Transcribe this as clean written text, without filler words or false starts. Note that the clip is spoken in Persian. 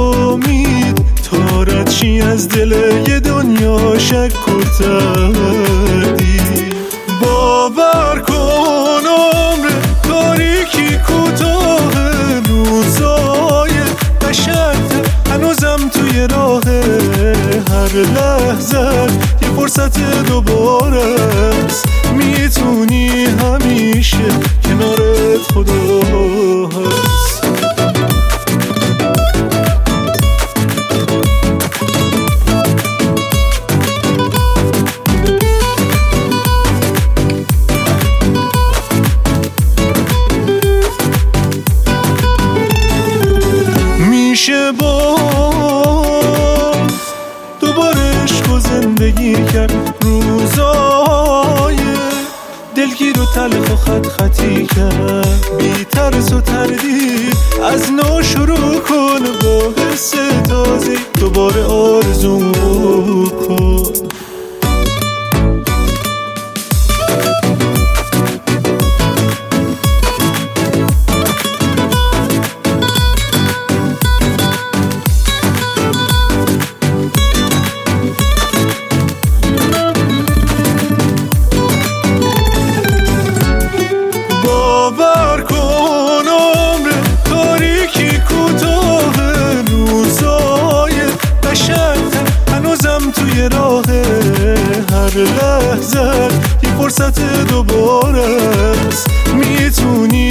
امید تا رد چی از دل یه دنیا شک و تردید. باور کن عمر تاریکی کوتاه، روزای قشنگ هنوزم توی راه، هر لحظه یه فرصت دوباره است، میتونی همیشه کنارت خدا هست. میشه با دوباره عشق و زندگی کرد، روزای دلگیر و تلخ و خط خطی کرد، بی ترس و تردید از نو شروع کن، با حس تازه دوباره آرزو کن. باور کن عمر تاریکی کوتاه، روزای قشنگ هنوزم توی راه، هر لحظه یه فرصت دوباره است، میتونی